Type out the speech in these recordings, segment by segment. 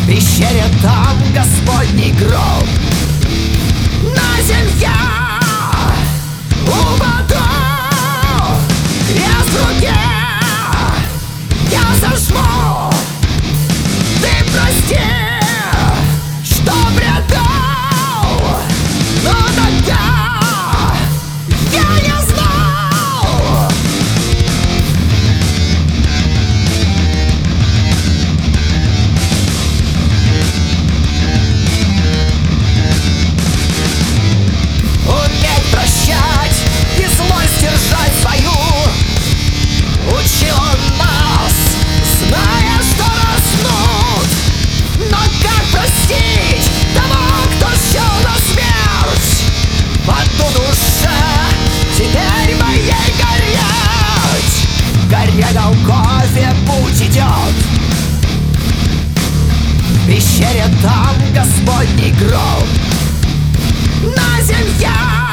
пещере там Господний гроб. На земле упаду, крест в руке я зажму. Ты прости, что предал, но тогда я не знал. Уметь прощать и злость держать свою учил он нас, зная, что разнут. Но как простить того, кто счел на смерть? В одну душе теперь моей гореть. К горе Голгофе путь идет, в пещере там Господний гроб. На земле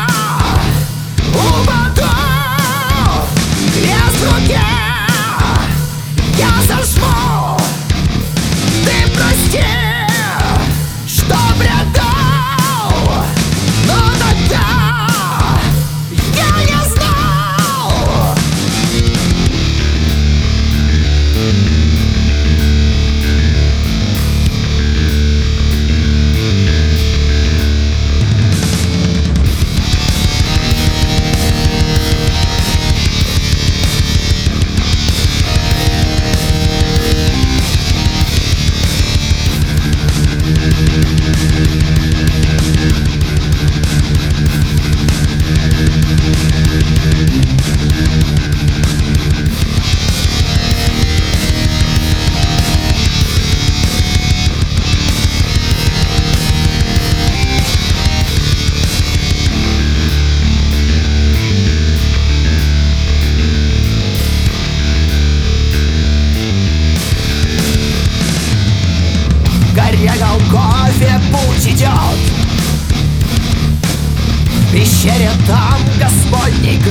упаду, крест в руке я зажму. Ты прости, что предал, но тогда я не знал. К горе Голгофе путь идет, в пещере там Господний